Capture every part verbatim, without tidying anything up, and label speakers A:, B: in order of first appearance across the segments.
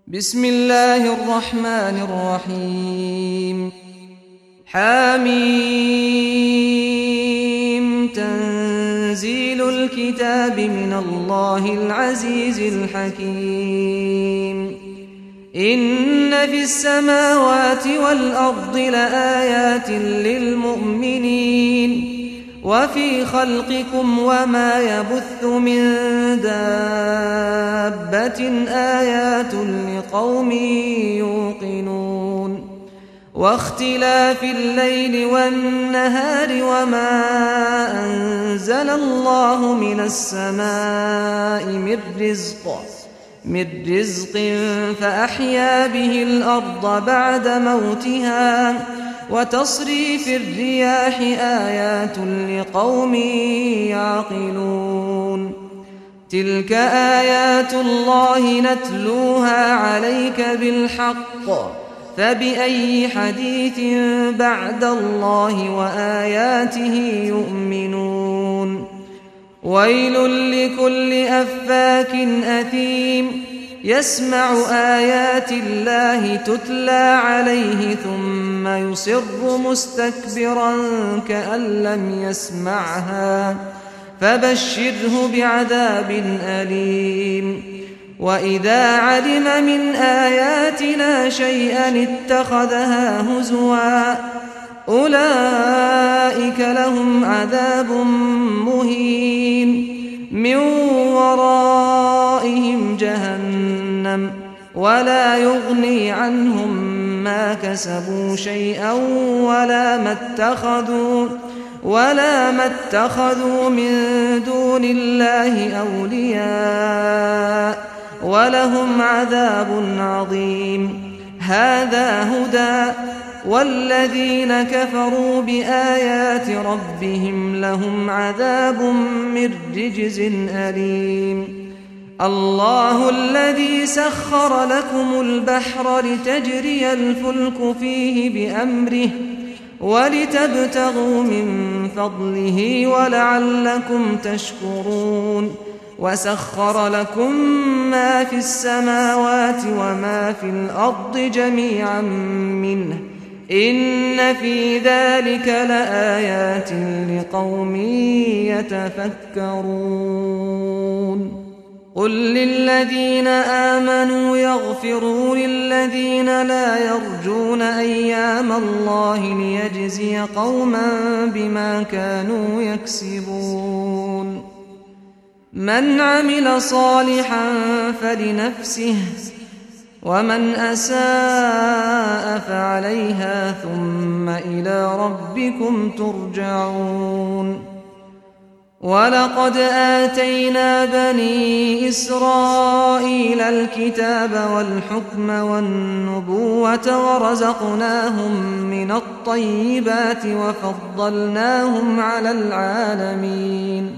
A: بسم الله الرحمن الرحيم. حميم. تنزيل الكتاب من الله العزيز الحكيم. إن في السماوات والأرض لآيات للمؤمنين وفي خلقكم وما يبث من دابة آيات لقوم يوقنون. واختلاف الليل والنهار وما أنزل الله من السماء من رزق من رزق فأحيا به الأرض بعد موتها وتصريف الرياح آيات لقوم يعقلون. تلك آيات الله نتلوها عليك بالحق فبأي حديث بعد الله وآياته يؤمنون. ويل لكل أفاك أثيم يسمع آيات الله تتلى عليه ثم يصر مستكبرا كأن لم يسمعها فبشره بعذاب أليم. وإذا علم من آياتنا شيئا اتخذها هزوا أولئك لهم عذاب مهين من ورائهم جهنم ولا يغني عنهم ما كسبوا شيئا ولا ما اتخذوا ولا ما اتخذوا من دون الله أولياء ولهم عذاب عظيم. هذا هدى والذين كفروا بآيات ربهم لهم عذاب من رجز أليم. الله الذي سخر لكم البحر لتجري الفلك فيه بأمره ولتبتغوا من فضله ولعلكم تشكرون. وسخر لكم ما في السماوات وما في الأرض جميعا منه إن في ذلك لآيات لقوم يتفكرون. قل للذين آمنوا يغفروا للذين لا يرجون أيام الله ليجزي قوما بما كانوا يكسبون. من عمل صالحا فلنفسه ومن أساء فعليها ثم إلى ربكم ترجعون. ولقد آتينا بني إسرائيل الكتاب والحكم والنبوة ورزقناهم من الطيبات وفضلناهم على العالمين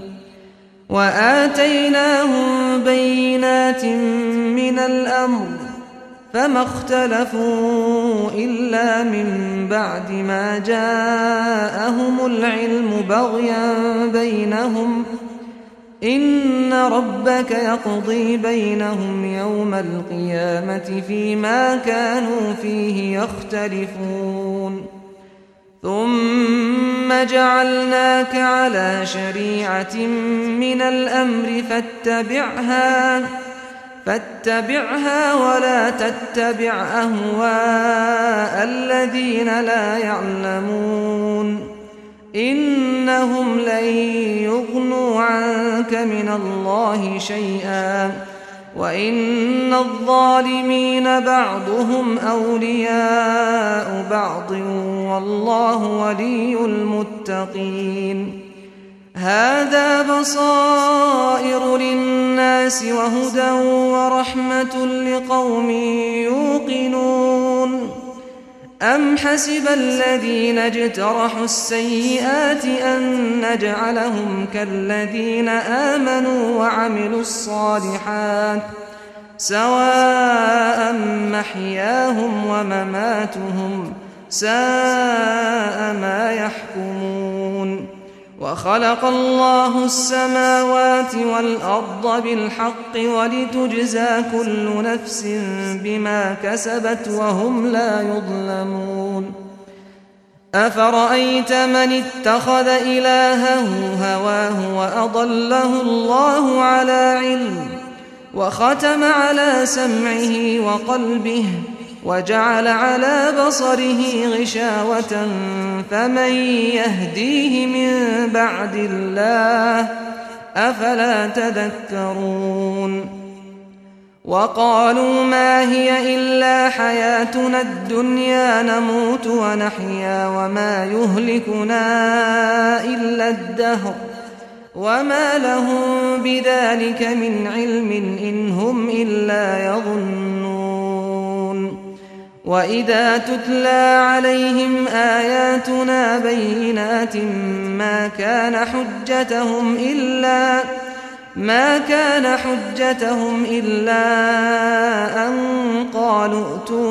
A: وآتيناهم بينات من الأمر فما اختلفوا إلا من بعد ما جاءهم العلم بغيا بينهم إن ربك يقضي بينهم يوم القيامة فيما كانوا فيه يختلفون. ثم جعلناك على شريعة من الأمر فاتبعها فاتبعها ولا تتبع أهواء الذين لا يعلمون إنهم لن يغنوا عنك من الله شيئا وإن الظالمين بعضهم أولياء بعض والله ولي المتقين. هذا بصائر للناس وهدى ورحمة لقوم يوقنون. أم حسب الذين اجترحوا السيئات أن نجعلهم كالذين آمنوا وعملوا الصالحات سواء محياهم ومماتهم ساء ما يحكمون. وخلق الله السماوات والأرض بالحق ولتجزى كل نفس بما كسبت وهم لا يظلمون أفرأيت من اتخذ إلهه هواه وأضله الله على علم وختم على سمعه وقلبه وجعل على بصره غشاوة فمن يهديه من بعد الله أفلا تذكرون وقالوا ما هي إلا حياتنا الدنيا نموت ونحيا وما يهلكنا إلا الدهر وما لهم بذلك من علم إن هم إلا يظنون وإذا تتلى عليهم آياتنا بينات ما كان حجتهم إلا ما كان حجتهم إلا أن قالوا ائتوا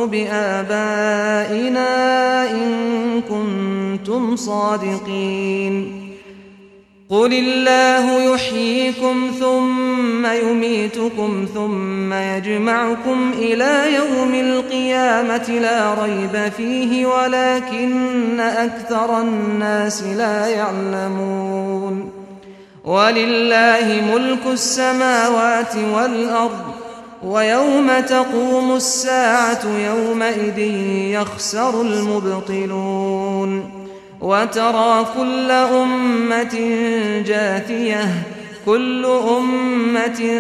A: بآبائنا إن كنتم صادقين قل الله يحييكم ثم يميتكم ثم يجمعكم إلى يوم القيامة لا ريب فيه ولكن أكثر الناس لا يعلمون ولله ملك السماوات والأرض ويوم تقوم الساعة يومئذ يخسر المبطلون وترى كل أمة جاثية كل أمة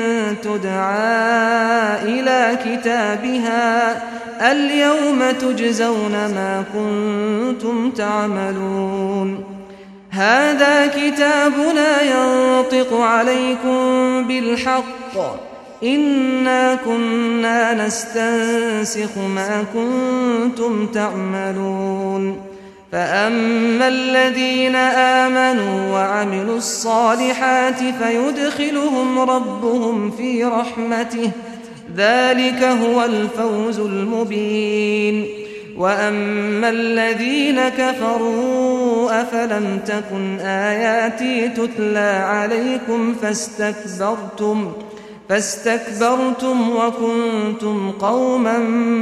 A: تدعى إلى كتابها اليوم تجزون ما كنتم تعملون هذا كتابنا ينطق عليكم بالحق إنا كنا نستنسخ ما كنتم تعملون فأما الذين آمنوا وعملوا الصالحات فيدخلهم ربهم في رحمته ذلك هو الفوز المبين وأما الذين كفروا أفلم تكن آياتي تتلى عليكم فاستكبرتم فاستكبرتم وكنتم قوما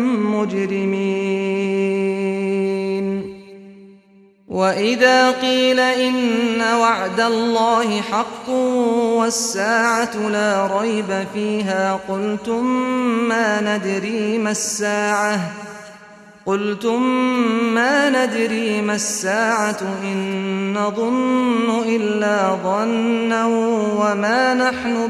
A: مجرمين وإذا قيل إن وعد الله حق والساعة لا ريب فيها قلتم ما ندري ما الساعة قلتم ما ندري ما الساعة إن نظن إلا ظنا وما نحن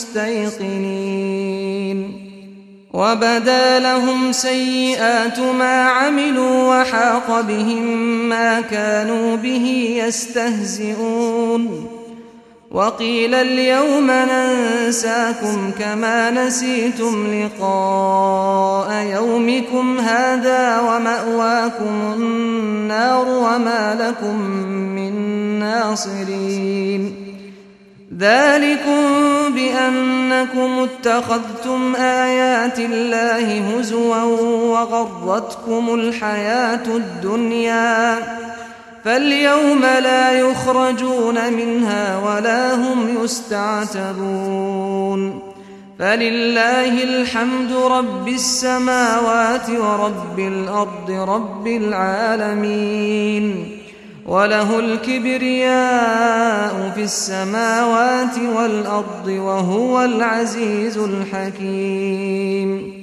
A: بمستيقنين وبدا لهم سيئات ما عملوا وحاق بهم ما كانوا به يستهزئون وقيل اليوم ننساكم كما نسيتم لقاء يومكم هذا ومأواكم النار وما لكم من ناصرين ذلكم بأنكم اتخذتم آيات الله هزوا وغرتكم الحياة الدنيا فاليوم لا يخرجون منها ولا هم يستعتبون فلله الحمد رب السماوات ورب الأرض رب العالمين وله الكبرياء في السماوات والأرض وهو العزيز الحكيم